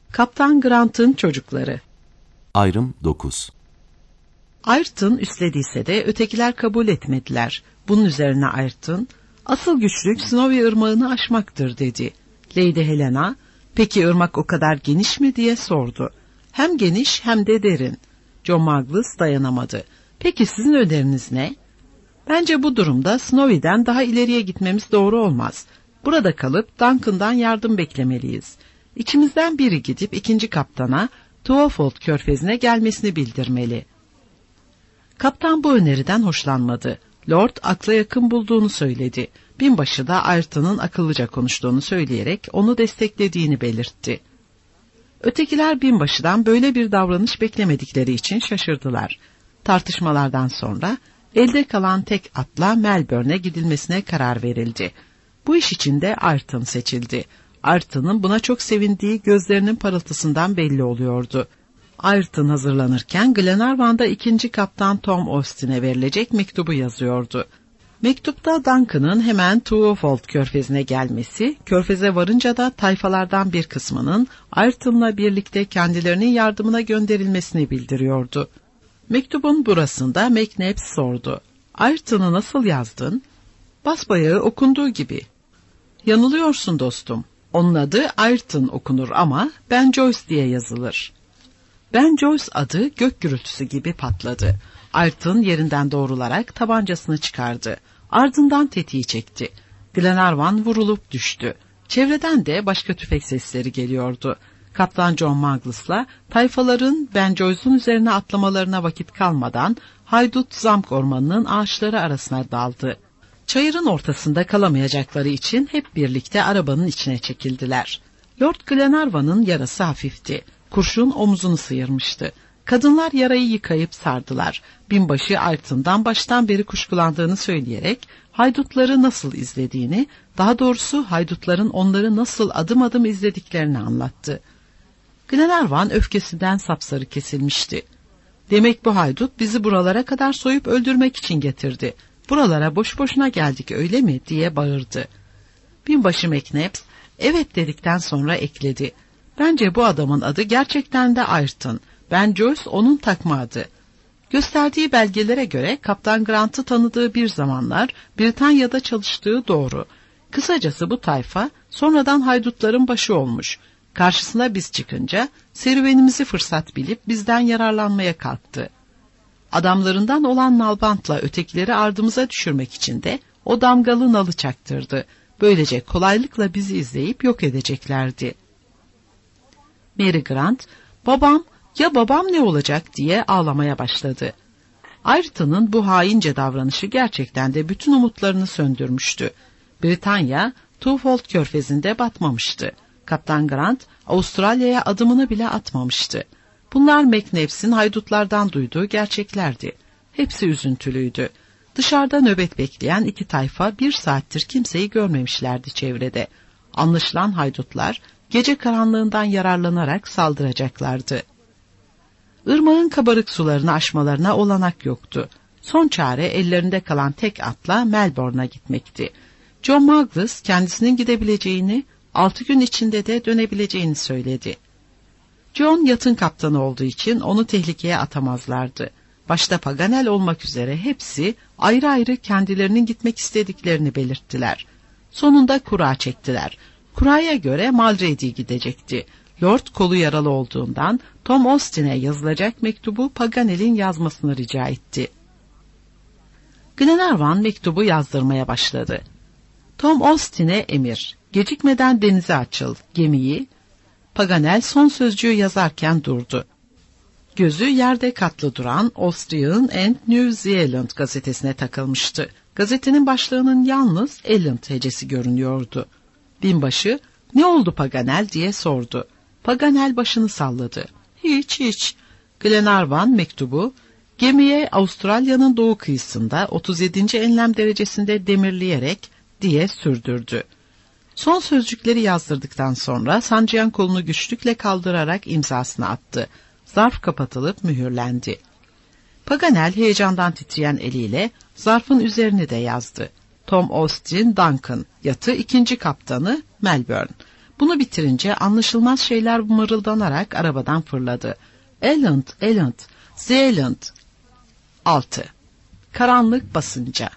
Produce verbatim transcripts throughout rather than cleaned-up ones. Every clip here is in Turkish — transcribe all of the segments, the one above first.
Kaptan Grant'ın çocukları. Ayrım dokuz. Ayrton üstlediyse de ötekiler kabul etmediler. Bunun üzerine Ayrton, asıl güçlük Snowy ırmağını aşmaktır dedi. Lady Helena, peki ırmak o kadar geniş mi diye sordu. Hem geniş hem de derin. John Mangles dayanamadı. Peki sizin öneriniz ne? Bence bu durumda Snowy'den daha ileriye gitmemiz doğru olmaz. Burada kalıp Duncan'dan yardım beklemeliyiz. İçimizden biri gidip ikinci kaptana Twofold körfezine gelmesini bildirmeli. Kaptan bu öneriden hoşlanmadı. Lord akla yakın bulduğunu söyledi. Binbaşı da Ayrton'un akıllıca konuştuğunu söyleyerek onu desteklediğini belirtti. Ötekiler binbaşıdan böyle bir davranış beklemedikleri için şaşırdılar. Tartışmalardan sonra elde kalan tek atla Melbourne'e gidilmesine karar verildi. Bu iş için de Ayrton seçildi. Ayrton'un buna çok sevindiği gözlerinin parıltısından belli oluyordu. Ayrton hazırlanırken Glenarvan'da ikinci kaptan Tom Austin'e verilecek mektubu yazıyordu. Mektupta Duncan'ın hemen Twofold körfezine gelmesi, körfeze varınca da tayfalardan bir kısmının Ayrton'la birlikte kendilerinin yardımına gönderilmesini bildiriyordu. Mektubun burasında McNabbs sordu. Ayrton'u nasıl yazdın? Basbayağı okunduğu gibi. Yanılıyorsun dostum. Onun adı Ayrton okunur ama Ben Joyce diye yazılır. Ben Joyce adı gök gürültüsü gibi patladı. Ayrton yerinden doğrularak tabancasını çıkardı. Ardından tetiği çekti. Glenarvan vurulup düştü. Çevreden de başka tüfek sesleri geliyordu. Kaptan John Mangles'la tayfaların Ben Joyce'un üzerine atlamalarına vakit kalmadan haydut Zamk ormanının ağaçları arasına daldı. Çayırın ortasında kalamayacakları için hep birlikte arabanın içine çekildiler. Lord Glenarvan'ın yarası hafifti. Kurşun omuzunu sıyırmıştı. Kadınlar yarayı yıkayıp sardılar. Binbaşı Ayrton'dan baştan beri kuşkulandığını söyleyerek haydutları nasıl izlediğini, daha doğrusu haydutların onları nasıl adım adım izlediklerini anlattı. Glenarvan öfkesinden sapsarı kesilmişti. Demek bu haydut bizi buralara kadar soyup öldürmek için getirdi. Buralara boş boşuna geldik öyle mi diye bağırdı. Binbaşı McNabbs evet dedikten sonra ekledi. Bence bu adamın adı gerçekten de Ayrton. Ben Joyce onun takma adı. Gösterdiği belgelere göre Kaptan Grant'ı tanıdığı bir zamanlar Britanya'da çalıştığı doğru. Kısacası bu tayfa sonradan haydutların başı olmuş. Karşısına biz çıkınca serüvenimizi fırsat bilip bizden yararlanmaya kalktı. Adamlarından olan nalbantla ötekileri ardımıza düşürmek için de o damgalı nalı çaktırdı. Böylece kolaylıkla bizi izleyip yok edeceklerdi. Mary Grant, babam ya babam ne olacak diye ağlamaya başladı. Ayrton'un bu haince davranışı gerçekten de bütün umutlarını söndürmüştü. Britanya, Twofold körfezinde batmamıştı. Kaptan Grant, Avustralya'ya adımını bile atmamıştı. Bunlar McNabbs'in haydutlardan duyduğu gerçeklerdi. Hepsi üzüntülüydü. Dışarıda nöbet bekleyen iki tayfa bir saattir kimseyi görmemişlerdi çevrede. Anlaşılan haydutlar gece karanlığından yararlanarak saldıracaklardı. Irmağın kabarık sularını aşmalarına olanak yoktu. Son çare ellerinde kalan tek atla Melbourne'a gitmekti. John Mangles kendisinin gidebileceğini, altı gün içinde de dönebileceğini söyledi. John yatın kaptanı olduğu için onu tehlikeye atamazlardı. Başta Paganel olmak üzere hepsi ayrı ayrı kendilerinin gitmek istediklerini belirttiler. Sonunda kura çektiler. Kuraya göre Mulready gidecekti. Lord kolu yaralı olduğundan Tom Austin'e yazılacak mektubu Paganel'in yazmasını rica etti. Glenarvan mektubu yazdırmaya başladı. Tom Austin'e emir, gecikmeden denize açıl, gemiyi. Paganel son sözcüğü yazarken durdu. Gözü yerde katlı duran Austrian and New Zealand gazetesine takılmıştı. Gazetenin başlığının yalnız Elland hecesi görünüyordu. Binbaşı, ne oldu Paganel diye sordu. Paganel başını salladı. Hiç hiç. Glenarvan mektubu, gemiye Avustralya'nın doğu kıyısında otuz yedinci enlem derecesinde demirleyerek diye sürdürdü. Son sözcükleri yazdırdıktan sonra sancıyan kolunu güçlükle kaldırarak imzasını attı. Zarf kapatılıp mühürlendi. Paganel heyecandan titreyen eliyle zarfın üzerini de yazdı. Tom Austin Duncan, yatı ikinci kaptanı Melbourne. Bunu bitirince anlaşılmaz şeyler mırıldanarak arabadan fırladı. Elend, Elend, Zeeland. altı. Karanlık basınca.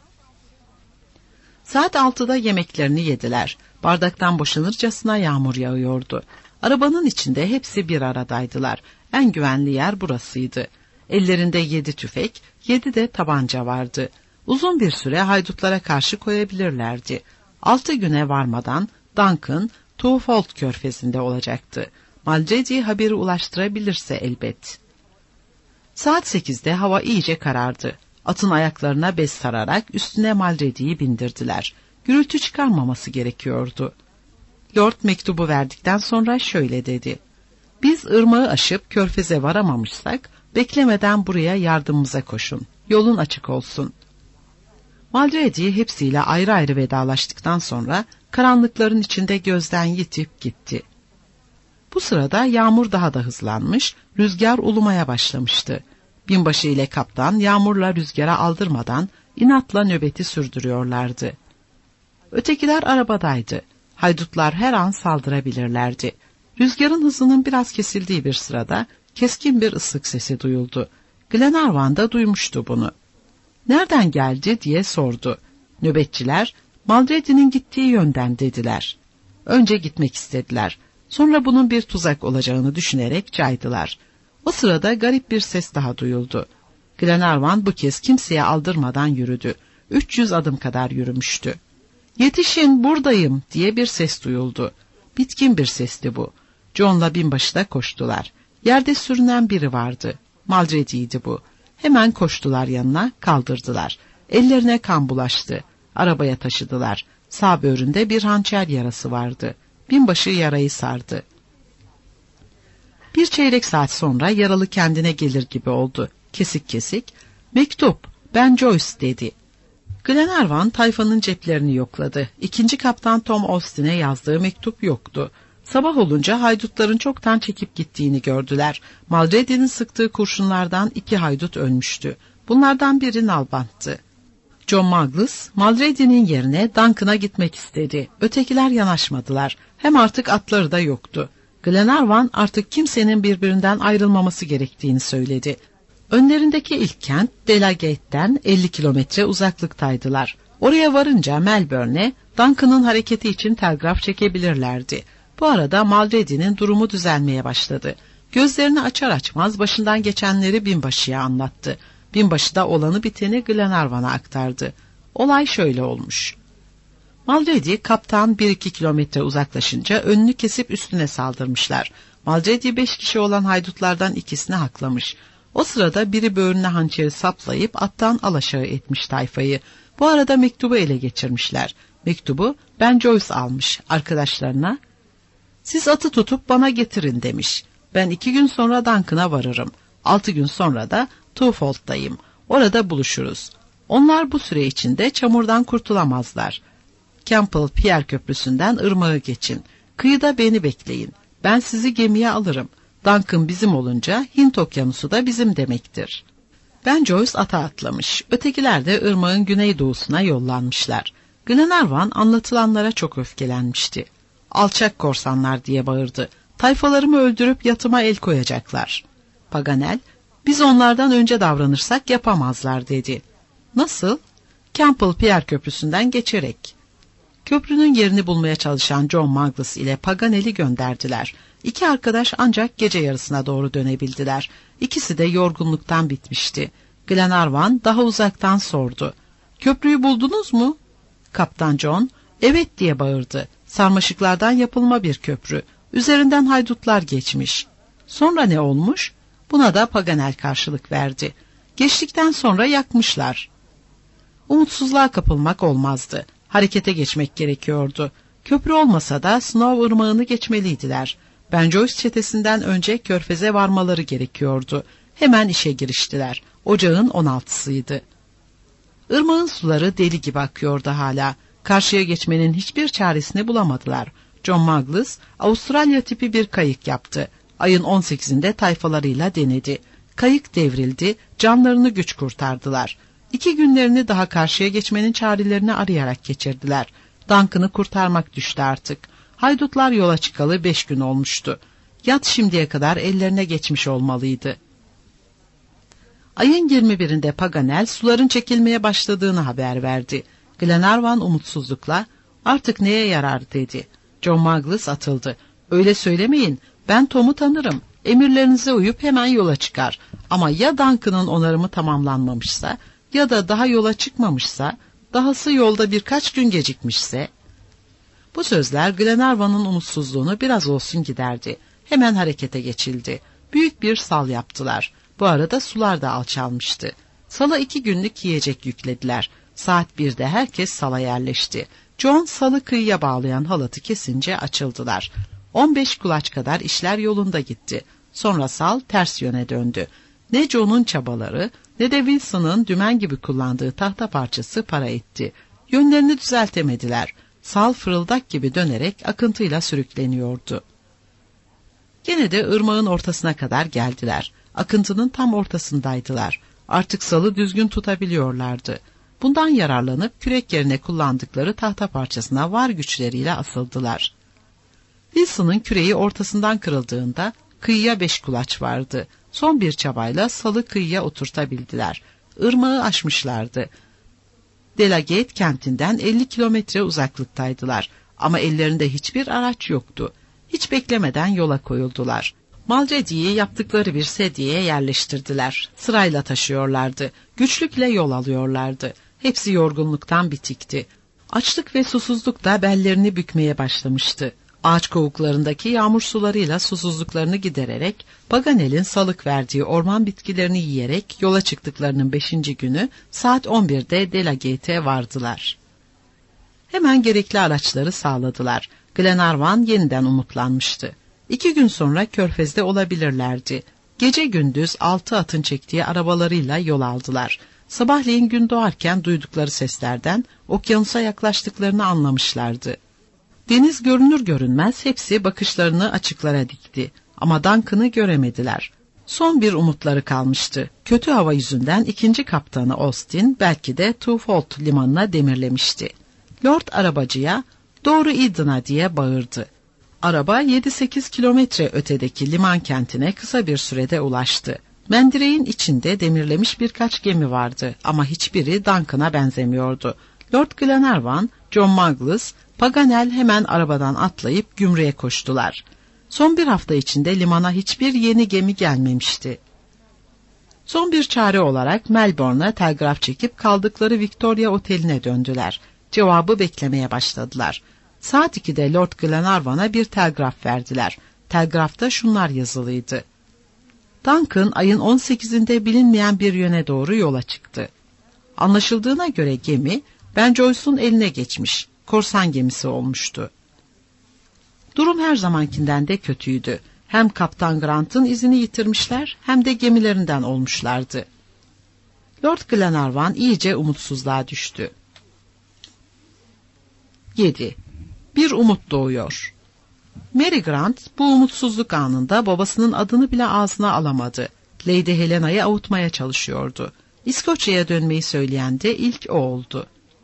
Saat altıda yemeklerini yediler. Bardaktan boşanırcasına yağmur yağıyordu. Arabanın içinde hepsi bir aradaydılar. En güvenli yer burasıydı. Ellerinde yedi tüfek, yedi de tabanca vardı. Uzun bir süre haydutlara karşı koyabilirlerdi. Altı güne varmadan Duncan, Twofold körfezinde olacaktı. Mulready haberi ulaştırabilirse elbet. Saat sekizde hava iyice karardı. Atın ayaklarına bez sararak üstüne Mulready'yi bindirdiler. Gürültü çıkarmaması gerekiyordu. Lord mektubu verdikten sonra şöyle dedi. Biz ırmağı aşıp körfeze varamamışsak, beklemeden buraya yardımımıza koşun. Yolun açık olsun. Mulready hepsiyle ayrı ayrı vedalaştıktan sonra karanlıkların içinde gözden yitip gitti. Bu sırada yağmur daha da hızlanmış, rüzgar ulumaya başlamıştı. Binbaşı ile kaptan yağmurla rüzgara aldırmadan inatla nöbeti sürdürüyorlardı. Ötekiler arabadaydı. Haydutlar her an saldırabilirlerdi. Rüzgarın hızının biraz kesildiği bir sırada keskin bir ıslık sesi duyuldu. Glenarvan da duymuştu bunu. Nereden geldi diye sordu. Nöbetçiler, Mulready'nin gittiği yönden dediler. Önce gitmek istediler. Sonra bunun bir tuzak olacağını düşünerek caydılar. O sırada garip bir ses daha duyuldu. Glenarvan bu kez kimseye aldırmadan yürüdü. Üç yüz adım kadar yürümüştü. "Yetişin, buradayım!" diye bir ses duyuldu. Bitkin bir sesti bu. John'la binbaşı da koştular. Yerde sürünen biri vardı. Mulready'ydi bu. Hemen koştular yanına, kaldırdılar. Ellerine kan bulaştı. Arabaya taşıdılar. Sağ böğründe bir hançer yarası vardı. Binbaşı yarayı sardı. Bir çeyrek saat sonra yaralı kendine gelir gibi oldu. Kesik kesik, "Mektup, ben Joyce," dedi. Glenarvan tayfanın ceplerini yokladı. İkinci kaptan Tom Austin'e yazdığı mektup yoktu. Sabah olunca haydutların çoktan çekip gittiğini gördüler. Mulready'nin sıktığı kurşunlardan iki haydut ölmüştü. Bunlardan biri nalbanttı. John Mangles, Mulready'nin yerine Duncan'a gitmek istedi. Ötekiler yanaşmadılar. Hem artık atları da yoktu. Glenarvan artık kimsenin birbirinden ayrılmaması gerektiğini söyledi. Önlerindeki ilk kent Delagate'den elli kilometre uzaklıktaydılar. Oraya varınca Melbourne'e Duncan'ın hareketi için telgraf çekebilirlerdi. Bu arada Mulready'nin durumu düzelmeye başladı. Gözlerini açar açmaz başından geçenleri binbaşıya anlattı. Binbaşı da olanı biteni Glenarvan'a aktardı. Olay şöyle olmuş. Mulready kaptan bir iki kilometre uzaklaşınca önünü kesip üstüne saldırmışlar. Mulready beş kişi olan haydutlardan ikisini haklamış. O sırada biri böğrüne hançeri saplayıp attan alaşağı etmiş tayfayı. Bu arada mektubu ele geçirmişler. Mektubu Ben Joyce almış, arkadaşlarına "Siz atı tutup bana getirin," demiş. "Ben iki gün sonra Duncan'a varırım. Altı gün sonra da Twofold'dayım. Orada buluşuruz. Onlar bu süre içinde çamurdan kurtulamazlar. Campbell Pier Köprüsü'nden ırmağı geçin. Kıyıda beni bekleyin. Ben sizi gemiye alırım. Duncan bizim olunca Hint Okyanusu da bizim demektir." Ben Joyce ata atlamış. Ötekiler de ırmağın güneydoğusuna yollanmışlar. Glenarvan anlatılanlara çok öfkelenmişti. "Alçak korsanlar," diye bağırdı. "Tayfalarımı öldürüp yatıma el koyacaklar." Paganel, "Biz onlardan önce davranırsak yapamazlar," dedi. "Nasıl?" "Campbell Pier Köprüsü'nden geçerek." Köprünün yerini bulmaya çalışan John Mangles ile Paganel'i gönderdiler. İki arkadaş ancak gece yarısına doğru dönebildiler. İkisi de yorgunluktan bitmişti. Glenarvan daha uzaktan sordu. "Köprüyü buldunuz mu?" Kaptan John, "Evet," diye bağırdı. "Sarmaşıklardan yapılma bir köprü. Üzerinden haydutlar geçmiş." "Sonra ne olmuş?" Buna da Paganel karşılık verdi. "Geçtikten sonra yakmışlar." Umutsuzluğa kapılmak olmazdı. Harekete geçmek gerekiyordu. Köprü olmasa da Snow ırmağını geçmeliydiler. Ben Joyce çetesinden önce körfeze varmaları gerekiyordu. Hemen işe giriştiler. Ocağın on altısıydı. Irmağın suları deli gibi akıyordu hala. Karşıya geçmenin hiçbir çaresini bulamadılar. John Mangles, Avustralya tipi bir kayık yaptı. Ayın on sekizinde tayfalarıyla denedi. Kayık devrildi, canlarını güç kurtardılar. İki günlerini daha karşıya geçmenin çarelerini arayarak geçirdiler. Duncan'ı kurtarmak düştü artık. Haydutlar yola çıkalı beş gün olmuştu. Yat şimdiye kadar ellerine geçmiş olmalıydı. Ayın yirmi birinde Paganel suların çekilmeye başladığını haber verdi. Glenarvan umutsuzlukla "Artık neye yarar?" dedi. John Mangles atıldı. "Öyle söylemeyin, ben Tom'u tanırım. Emirlerinize uyup hemen yola çıkar. Ama ya Duncan'ın onarımı tamamlanmamışsa ya da daha yola çıkmamışsa, dahası yolda birkaç gün gecikmişse." Bu sözler Glenarvan'ın umutsuzluğunu biraz olsun giderdi. Hemen harekete geçildi. Büyük bir sal yaptılar. Bu arada sular da alçalmıştı. Sala iki günlük yiyecek yüklediler. Saat birde herkes sala yerleşti. John salı kıyıya bağlayan halatı kesince açıldılar. on beş kulaç kadar işler yolunda gitti. Sonra sal ters yöne döndü. Ne John'un çabaları ne de Wilson'ın dümen gibi kullandığı tahta parçası para etti. Yönlerini düzeltemediler. Sal fırıldak gibi dönerek akıntıyla sürükleniyordu. Gene de ırmağın ortasına kadar geldiler. Akıntının tam ortasındaydılar. Artık salı düzgün tutabiliyorlardı. Bundan yararlanıp kürek yerine kullandıkları tahta parçasına var güçleriyle asıldılar. Wilson'ın küreği ortasından kırıldığında kıyıya beş kulaç vardı. Son bir çabayla salı kıyıya oturtabildiler. Irmağı aşmışlardı. Delagate kentinden elli kilometre uzaklıktaydılar. Ama ellerinde hiçbir araç yoktu. Hiç beklemeden yola koyuldular. Malcedi'yi yaptıkları bir sedyeye yerleştirdiler. Sırayla taşıyorlardı. Güçlükle yol alıyorlardı. Hepsi yorgunluktan bitikti. Açlık ve susuzluk da bellerini bükmeye başlamıştı. Ağaç kovuklarındaki yağmur sularıyla susuzluklarını gidererek, Paganel'in salık verdiği orman bitkilerini yiyerek yola çıktıklarının beşinci günü saat on birde Delagate'e vardılar. Hemen gerekli araçları sağladılar. Glenarvan yeniden umutlanmıştı. İki gün sonra Körfez'de olabilirlerdi. Gece gündüz altı atın çektiği arabalarıyla yol aldılar. Sabahleyin gün doğarken duydukları seslerden okyanusa yaklaştıklarını anlamışlardı. Deniz görünür görünmez hepsi bakışlarını açıklara dikti. Ama Duncan'ı göremediler. Son bir umutları kalmıştı. Kötü hava yüzünden ikinci kaptanı Austin belki de Twofold limanına demirlemişti. Lord arabacıya "Doğru Eden'a" diye bağırdı. Araba yedi sekiz kilometre ötedeki liman kentine kısa bir sürede ulaştı. Mendireğin içinde demirlemiş birkaç gemi vardı ama hiçbiri Duncan'a benzemiyordu. Lord Glenarvan, John Mangles, Paganel hemen arabadan atlayıp gümrüğe koştular. Son bir hafta içinde limana hiçbir yeni gemi gelmemişti. Son bir çare olarak Melbourne'a telgraf çekip kaldıkları Victoria Oteli'ne döndüler. Cevabı beklemeye başladılar. Saat ikide Lord Glenarvan'a bir telgraf verdiler. Telgrafta şunlar yazılıydı: Duncan ayın on sekizinde bilinmeyen bir yöne doğru yola çıktı. Anlaşıldığına göre gemi Ben Joyce'un eline geçmiş, korsan gemisi olmuştu. Durum her zamankinden de kötüydü. Hem Kaptan Grant'ın izini yitirmişler hem de gemilerinden olmuşlardı. Lord Glenarvan iyice umutsuzluğa düştü. yedi. Bir umut doğuyor. Mary Grant bu umutsuzluk anında babasının adını bile ağzına alamadı. Lady Helena'yı avutmaya çalışıyordu. İskoçya'ya dönmeyi söyleyen de ilk o oldu.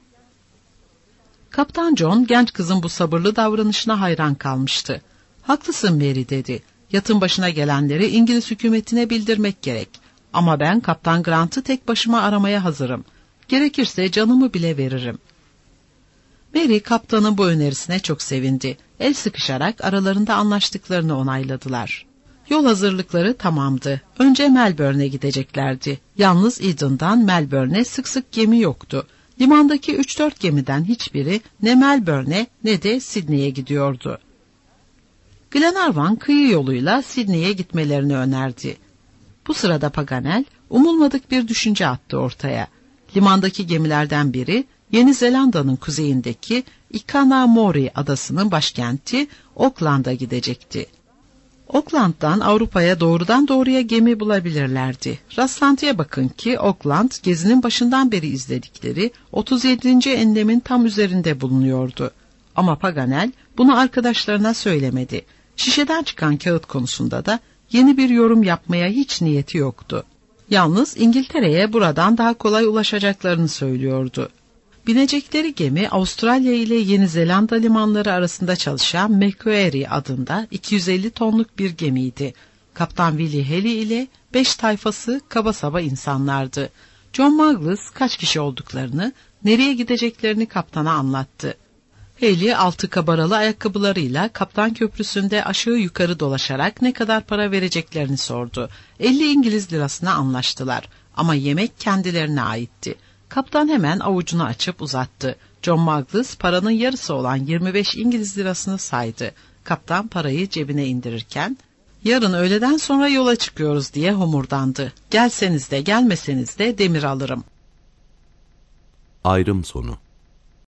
Kaptan John genç kızın bu sabırlı davranışına hayran kalmıştı. "Haklısın Mary," dedi. "Yatın başına gelenleri İngiliz hükümetine bildirmek gerek. Ama ben Kaptan Grant'ı tek başıma aramaya hazırım. Gerekirse canımı bile veririm." Mary kaptanın bu önerisine çok sevindi. El sıkışarak aralarında anlaştıklarını onayladılar. Yol hazırlıkları tamamdı. Önce Melbourne'e gideceklerdi. Yalnız Eden'dan Melbourne'e sık sık gemi yoktu. Limandaki üç dört gemiden hiçbiri ne Melbourne'e ne de Sydney'e gidiyordu. Glenarvan kıyı yoluyla Sydney'e gitmelerini önerdi. Bu sırada Paganel umulmadık bir düşünce attı ortaya. Limandaki gemilerden biri Yeni Zelanda'nın kuzeyindeki Ikanamori adasının başkenti Auckland'a gidecekti. Auckland'dan Avrupa'ya doğrudan doğruya gemi bulabilirlerdi. Rastlantıya bakın ki Auckland gezinin başından beri izledikleri otuz yedinci enlemin tam üzerinde bulunuyordu. Ama Paganel bunu arkadaşlarına söylemedi. Şişeden çıkan kağıt konusunda da yeni bir yorum yapmaya hiç niyeti yoktu. Yalnız İngiltere'ye buradan daha kolay ulaşacaklarını söylüyordu. Binecekleri gemi Avustralya ile Yeni Zelanda limanları arasında çalışan Macquarie adında iki yüz elli tonluk bir gemiydi. Kaptan Willie Haley ile beş tayfası kaba saba insanlardı. John Mangles kaç kişi olduklarını, nereye gideceklerini kaptana anlattı. Haley altı kabaralı ayakkabılarıyla kaptan köprüsünde aşağı yukarı dolaşarak ne kadar para vereceklerini sordu. elli İngiliz lirasına anlaştılar ama yemek kendilerine aitti. Kaptan hemen avucunu açıp uzattı. John Mangles paranın yarısı olan yirmi beş İngiliz lirasını saydı. Kaptan parayı cebine indirirken, "Yarın öğleden sonra yola çıkıyoruz," diye homurdandı. "Gelseniz de gelmeseniz de demir alırım." Ayrım sonu.